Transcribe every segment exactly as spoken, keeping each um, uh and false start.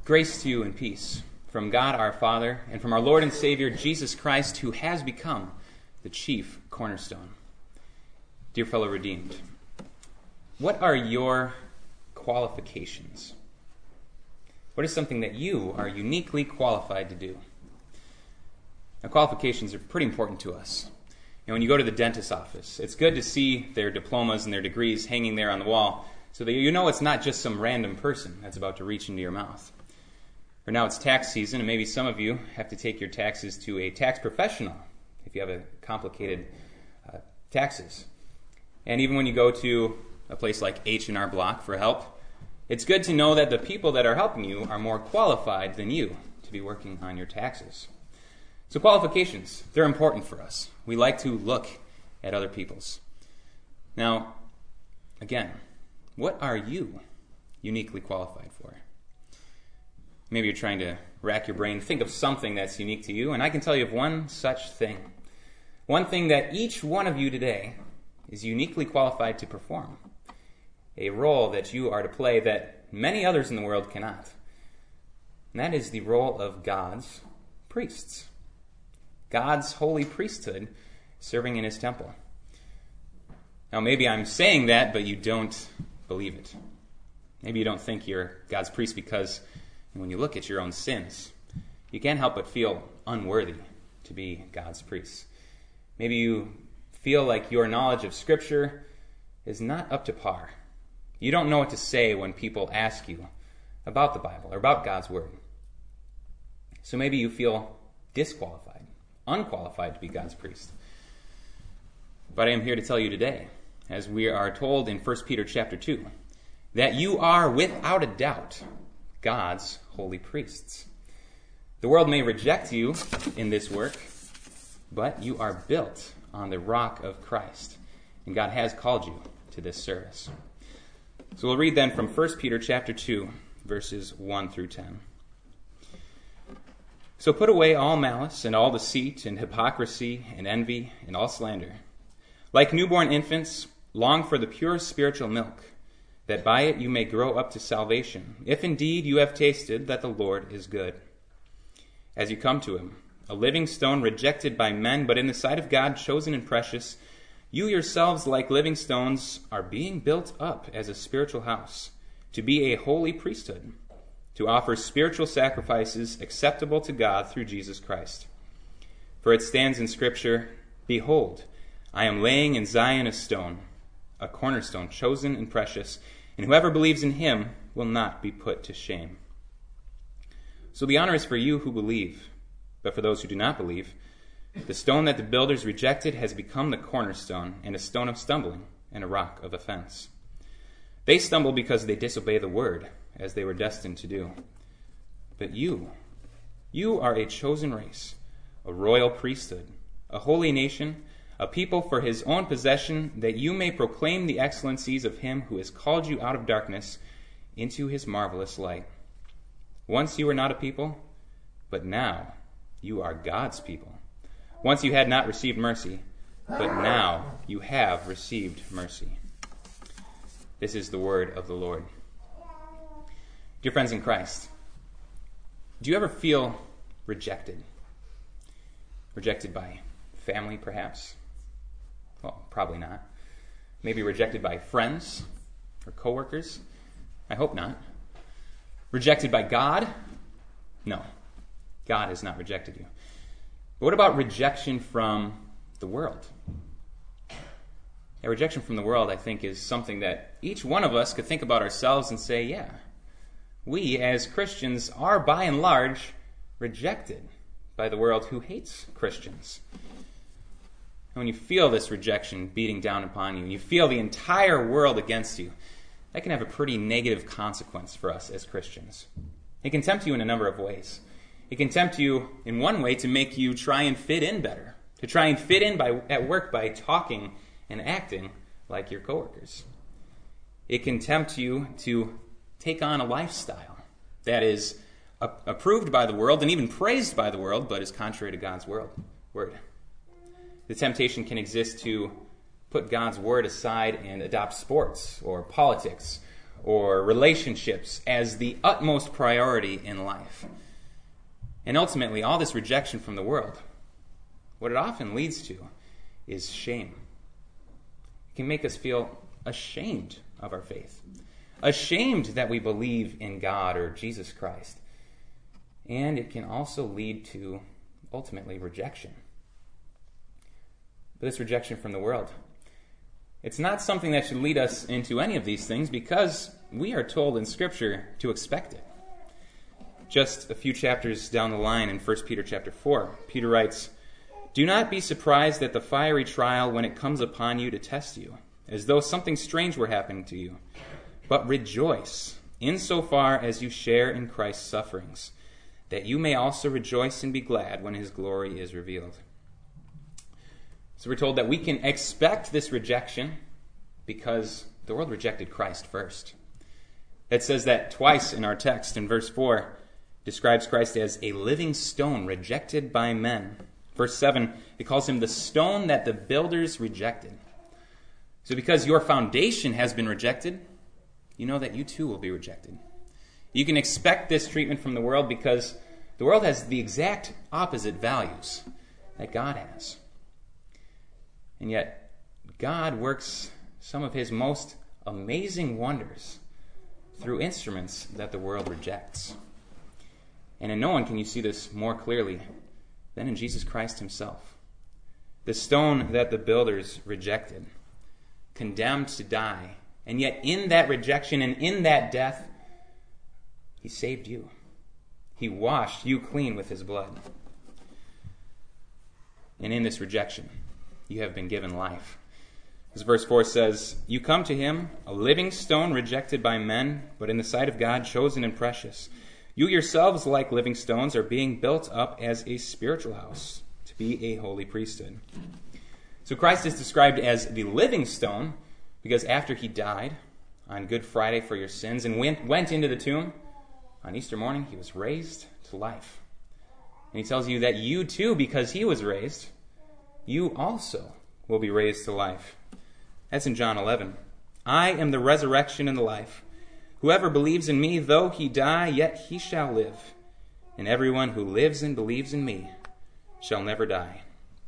Grace to you and peace from God our Father and from our Lord and Savior Jesus Christ, who has become the chief cornerstone. Dear fellow redeemed, what are your qualifications? What is something that you are uniquely qualified to do? Now, qualifications are pretty important to us. And when you go to the dentist's office, it's good to see their diplomas and their degrees hanging there on the wall so that you know it's not just some random person that's about to reach into your mouth. Or now it's tax season, and maybe some of you have to take your taxes to a tax professional if you have a complicated uh, taxes. And even when you go to a place like H and R Block for help, it's good to know that the people that are helping you are more qualified than you to be working on your taxes. So qualifications, they're important for us. We like to look at other people's. Now, again, what are you uniquely qualified for? Maybe you're trying to rack your brain, think of something that's unique to you, and I can tell you of one such thing. One thing that each one of you today is uniquely qualified to perform. A role that you are to play that many others in the world cannot. And that is the role of God's priests. God's holy priesthood serving in his temple. Now maybe I'm saying that, but you don't believe it. Maybe you don't think you're God's priest because when you look at your own sins, you can't help but feel unworthy to be God's priest. Maybe you feel like your knowledge of Scripture is not up to par. You don't know what to say when people ask you about the Bible or about God's Word. So maybe you feel disqualified, unqualified to be God's priest. But I am here to tell you today, as we are told in First Peter chapter two, that you are without a doubt God's holy priests. The world may reject you in this work, but you are built on the rock of Christ, and God has called you to this service. So we'll read then from First Peter chapter two, verses one through ten. So put away all malice and all deceit and hypocrisy and envy and all slander. Like newborn infants, long for the pure spiritual milk, that by it you may grow up to salvation, if indeed you have tasted that the Lord is good. As you come to him, a living stone rejected by men, but in the sight of God chosen and precious, you yourselves, like living stones, are being built up as a spiritual house, to be a holy priesthood, to offer spiritual sacrifices acceptable to God through Jesus Christ. For it stands in Scripture, Behold, I am laying in Zion a stone, a cornerstone chosen and precious, and whoever believes in him will not be put to shame. So the honor is for you who believe, but for those who do not believe, the stone that the builders rejected has become the cornerstone, and a stone of stumbling, and a rock of offense. They stumble because they disobey the word, as they were destined to do. But you, you are a chosen race, a royal priesthood, a holy nation, a people for his own possession, that you may proclaim the excellencies of him who has called you out of darkness into his marvelous light. Once you were not a people, but now you are God's people. Once you had not received mercy, but now you have received mercy. This is the word of the Lord. Dear friends in Christ, do you ever feel rejected? Rejected by family, perhaps? Well, probably not. Maybe rejected by friends or coworkers? I hope not. Rejected by God? No. God has not rejected you. But what about rejection from the world? A rejection from the world, I think, is something that each one of us could think about ourselves and say, yeah, we as Christians are by and large rejected by the world who hates Christians. And when you feel this rejection beating down upon you, you feel the entire world against you, that can have a pretty negative consequence for us as Christians. It can tempt you in a number of ways. It can tempt you in one way to make you try and fit in better, to try and fit in by, at work by talking and acting like your coworkers. It can tempt you to take on a lifestyle that is a- approved by the world and even praised by the world, but is contrary to God's world, word. The temptation can exist to put God's word aside and adopt sports or politics or relationships as the utmost priority in life. And ultimately, all this rejection from the world, what it often leads to is shame. It can make us feel ashamed of our faith, ashamed that we believe in God or Jesus Christ. And it can also lead to, ultimately, rejection. But this rejection from the world, it's not something that should lead us into any of these things because we are told in Scripture to expect it. Just a few chapters down the line in First Peter chapter four, Peter writes, "Do not be surprised at the fiery trial when it comes upon you to test you, as though something strange were happening to you. But rejoice insofar as you share in Christ's sufferings, that you may also rejoice and be glad when his glory is revealed." So we're told that we can expect this rejection because the world rejected Christ first. It says that twice in our text. In verse four, describes Christ as a living stone rejected by men. Verse seven, it calls him the stone that the builders rejected. So because your foundation has been rejected, you know that you too will be rejected. You can expect this treatment from the world because the world has the exact opposite values that God has. And yet, God works some of his most amazing wonders through instruments that the world rejects. And in no one can you see this more clearly than in Jesus Christ himself. The stone that the builders rejected, condemned to die, and yet in that rejection and in that death, he saved you. He washed you clean with his blood. And in this rejection, you have been given life. As verse four says, "You come to him, a living stone rejected by men, but in the sight of God chosen and precious. You yourselves, like living stones, are being built up as a spiritual house, to be a holy priesthood." So Christ is described as the living stone because after he died on Good Friday for your sins and went, went into the tomb, on Easter morning he was raised to life. And he tells you that you too, because he was raised, you also will be raised to life. That's in John eleven. "I am the resurrection and the life. Whoever believes in me, though he die, yet he shall live. And everyone who lives and believes in me shall never die."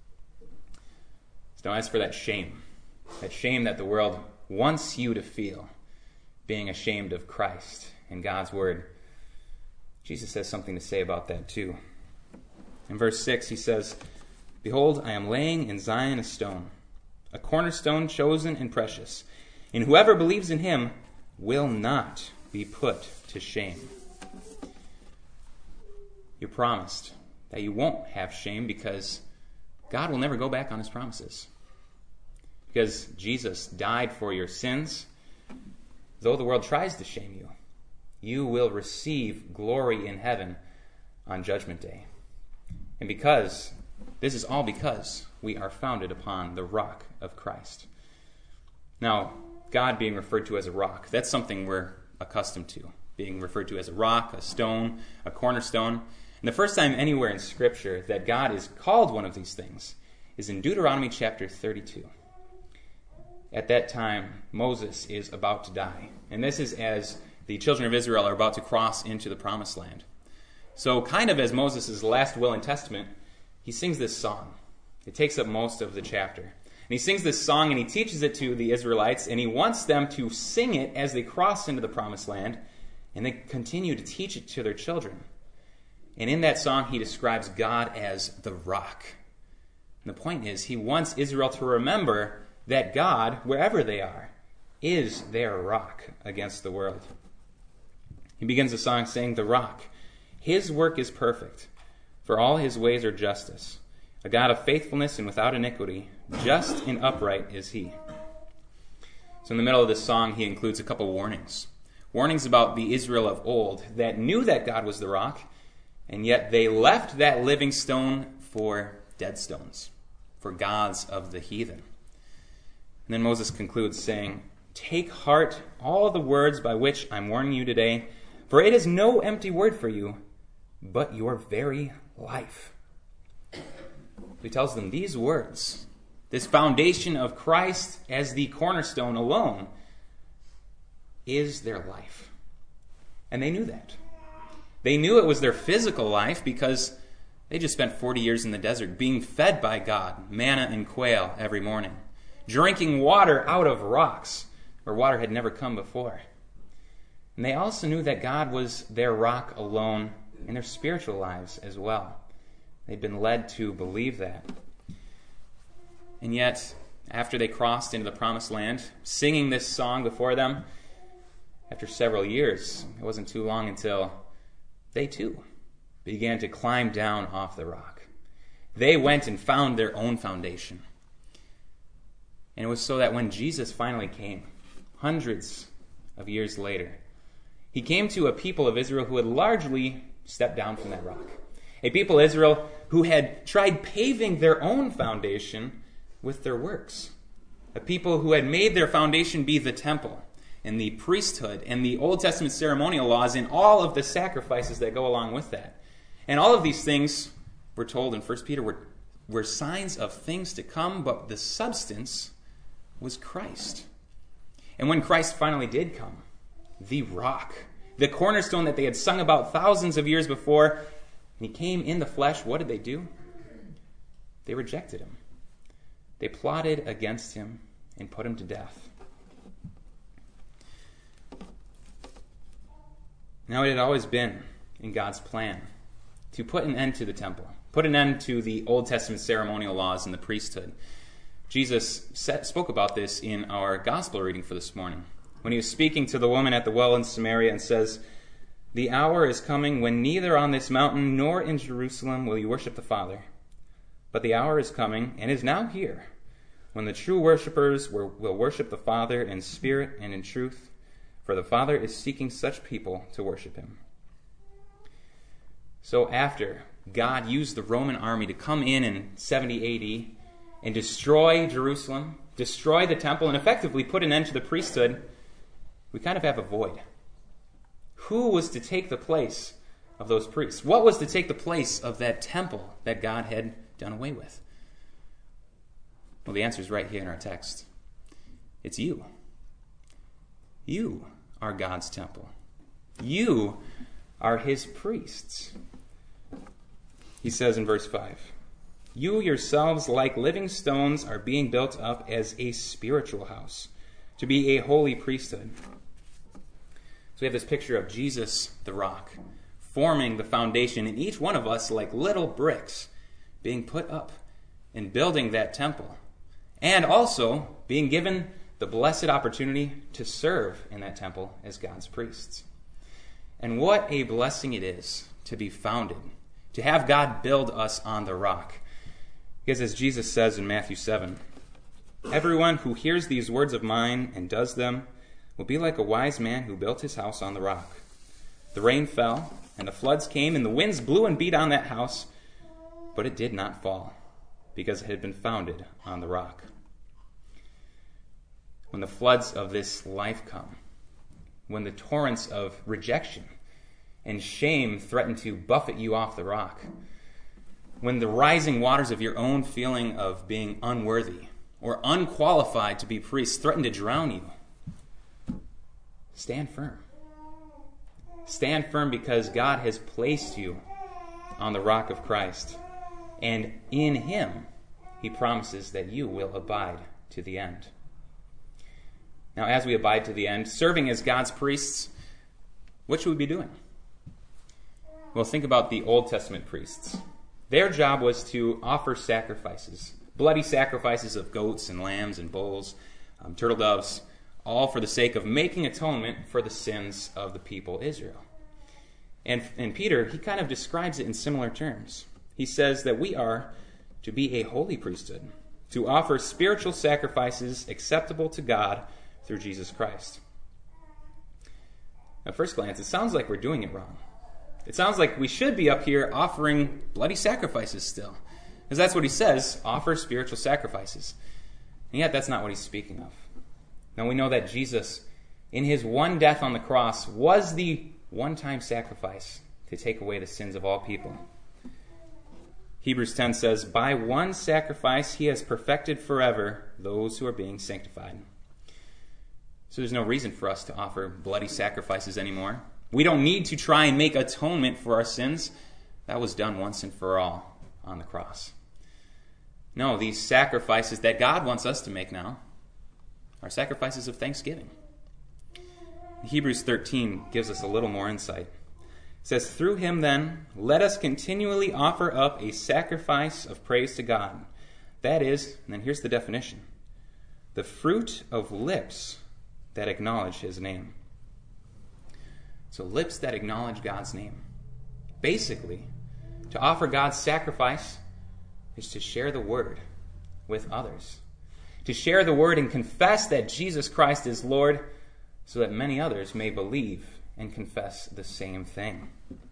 So as for that shame, that shame that the world wants you to feel, being ashamed of Christ and God's word, Jesus has something to say about that too. In verse six, he says, "Behold, I am laying in Zion a stone, a cornerstone chosen and precious, and whoever believes in him will not be put to shame." You're promised that you won't have shame because God will never go back on his promises. Because Jesus died for your sins, though the world tries to shame you, you will receive glory in heaven on Judgment Day. And because This is all because we are founded upon the rock of Christ. Now, God being referred to as a rock, that's something we're accustomed to. Being referred to as a rock, a stone, a cornerstone. And the first time anywhere in Scripture that God is called one of these things is in Deuteronomy chapter thirty-two. At that time, Moses is about to die. And this is as the children of Israel are about to cross into the promised land. So kind of as Moses' last will and testament, he sings this song. It takes up most of the chapter. And he sings this song and he teaches it to the Israelites, and he wants them to sing it as they cross into the promised land, and they continue to teach it to their children. And in that song, he describes God as the rock. And the point is, he wants Israel to remember that God, wherever they are, is their rock against the world. He begins the song saying, "The rock, his work is perfect, for all his ways are justice. A God of faithfulness and without iniquity, just and upright is he." So in the middle of this song, he includes a couple warnings. Warnings about the Israel of old that knew that God was the rock, and yet they left that living stone for dead stones, for gods of the heathen. And then Moses concludes saying, "Take heart all the words by which I'm warning you today, for it is no empty word for you, but your very life." He tells them these words, this foundation of Christ as the cornerstone alone, is their life. And they knew that. They knew it was their physical life because they just spent forty years in the desert being fed by God, manna and quail every morning, drinking water out of rocks where water had never come before. And they also knew that God was their rock alone in their spiritual lives as well. They'd been led to believe that. And yet, after they crossed into the promised land, singing this song before them, after several years, it wasn't too long until they too began to climb down off the rock. They went and found their own foundation. And it was so that when Jesus finally came, hundreds of years later, he came to a people of Israel who had largely stepped down from that rock. A people of Israel who had tried paving their own foundation with their works. A people who had made their foundation be the temple and the priesthood and the Old Testament ceremonial laws and all of the sacrifices that go along with that. And all of these things, we're told in First Peter, were, were signs of things to come, but the substance was Christ. And when Christ finally did come, the rock, the cornerstone that they had sung about thousands of years before, and he came in the flesh, what did they do? They rejected him. They plotted against him and put him to death. Now it had always been in God's plan to put an end to the temple, put an end to the Old Testament ceremonial laws and the priesthood. Jesus set, spoke about this in our gospel reading for this morning, when he was speaking to the woman at the well in Samaria and says, "The hour is coming when neither on this mountain nor in Jerusalem will you worship the Father. But the hour is coming, and is now here, when the true worshipers will worship the Father in spirit and in truth, for the Father is seeking such people to worship him." So after God used the Roman army to come in in seventy A D and destroy Jerusalem, destroy the temple, and effectively put an end to the priesthood, we kind of have a void. Who was to take the place of those priests? What was to take the place of that temple that God had done away with? Well, the answer is right here in our text. It's you. You are God's temple. You are his priests. He says in verse five, "You yourselves, like living stones, are being built up as a spiritual house, to be a holy priesthood." So we have this picture of Jesus, the rock, forming the foundation, and each one of us, like little bricks, being put up and building that temple, and also being given the blessed opportunity to serve in that temple as God's priests. And what a blessing it is to be founded, to have God build us on the rock. Because as Jesus says in Matthew seven, "Everyone who hears these words of mine and does them will be like a wise man who built his house on the rock. The rain fell, and the floods came, and the winds blew and beat on that house, but it did not fall, because it had been founded on the rock." When the floods of this life come, when the torrents of rejection and shame threaten to buffet you off the rock, when the rising waters of your own feeling of being unworthy or unqualified to be priests threaten to drown you, stand firm. Stand firm because God has placed you on the rock of Christ, and in him he promises that you will abide to the end. Now, as we abide to the end, serving as God's priests, what should we be doing? Well, think about the Old Testament priests. Their job was to offer sacrifices, bloody sacrifices of goats and lambs and bulls, um, turtle doves, all for the sake of making atonement for the sins of the people Israel. And, and Peter, he kind of describes it in similar terms. He says that we are to be a holy priesthood, to offer spiritual sacrifices acceptable to God through Jesus Christ. At first glance, it sounds like we're doing it wrong. It sounds like we should be up here offering bloody sacrifices still. Because that's what he says, offer spiritual sacrifices. And yet that's not what he's speaking of. Now we know that Jesus, in his one death on the cross, was the one-time sacrifice to take away the sins of all people. Hebrews ten says, "By one sacrifice he has perfected forever those who are being sanctified." So there's no reason for us to offer bloody sacrifices anymore. We don't need to try and make atonement for our sins. That was done once and for all on the cross. No, these sacrifices that God wants us to make now are sacrifices of thanksgiving. Hebrews thirteen gives us a little more insight. It says, "Through him then, let us continually offer up a sacrifice of praise to God. That is," and then here's the definition, "the fruit of lips that acknowledge his name." So lips that acknowledge God's name. Basically, to offer God's sacrifice is to share the word with others. To share the word and confess that Jesus Christ is Lord, so that many others may believe and confess the same thing.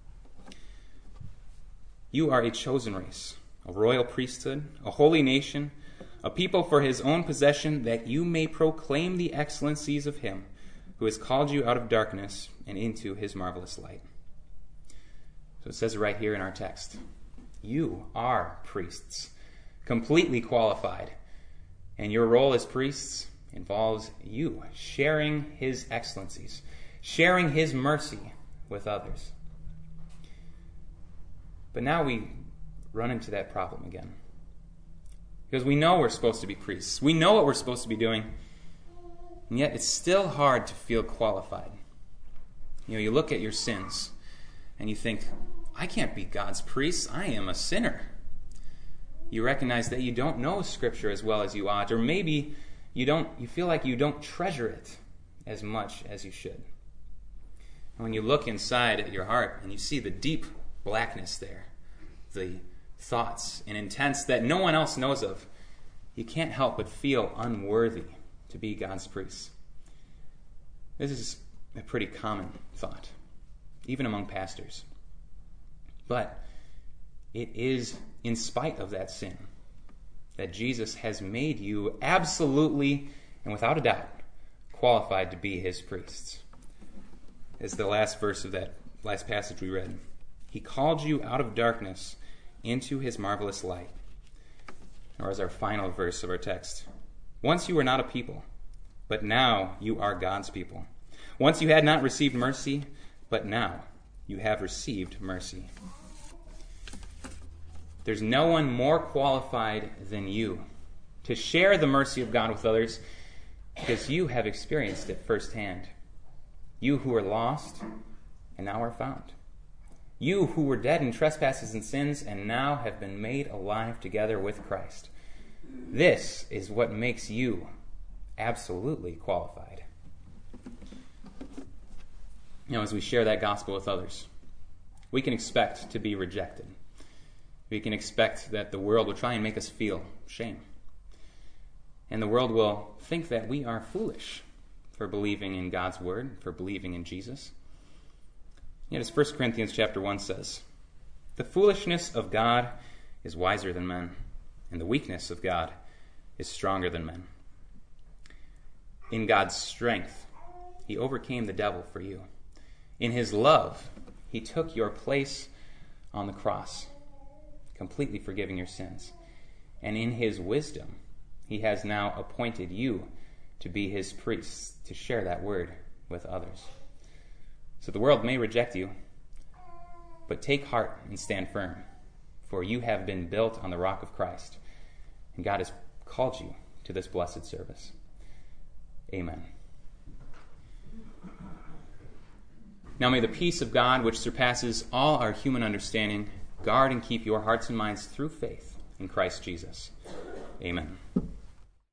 You are a chosen race, a royal priesthood, a holy nation, a people for his own possession, that you may proclaim the excellencies of him who has called you out of darkness and into his marvelous light. So it says it right here in our text. You are priests, completely qualified, and your role as priests involves you sharing his excellencies, sharing his mercy with others. But now we run into that problem again. Because we know we're supposed to be priests. We know what we're supposed to be doing. And yet it's still hard to feel qualified. You know, you look at your sins and you think, I can't be God's priest. I am a sinner. You recognize that you don't know Scripture as well as you ought, or maybe you don't. You feel like you don't treasure it as much as you should. And when you look inside at your heart and you see the deep blackness there, the thoughts and intents that no one else knows of, you can't help but feel unworthy to be God's priest. This is a pretty common thought, even among pastors. But it is in spite of that sin that Jesus has made you absolutely and without a doubt qualified to be his priests. As the last verse of that last passage we read, he called you out of darkness into his marvelous light. Or as our final verse of our text, once you were not a people, but now you are God's people. Once you had not received mercy, but now you have received mercy. There's no one more qualified than you to share the mercy of God with others, because you have experienced it firsthand. You who were lost and now are found. You who were dead in trespasses and sins and now have been made alive together with Christ. This is what makes you absolutely qualified. You know, as we share that gospel with others, we can expect to be rejected. We can expect that the world will try and make us feel shame. And the world will think that we are foolish for believing in God's word, for believing in Jesus. Yet as First Corinthians chapter one says, the foolishness of God is wiser than men, and the weakness of God is stronger than men. In God's strength, he overcame the devil for you. In his love, he took your place on the cross, completely forgiving your sins. And in his wisdom, he has now appointed you to be his priests, to share that word with others. So the world may reject you, but take heart and stand firm, for you have been built on the rock of Christ, and God has called you to this blessed service. Amen. Now may the peace of God, which surpasses all our human understanding, guard and keep your hearts and minds through faith in Christ Jesus. Amen.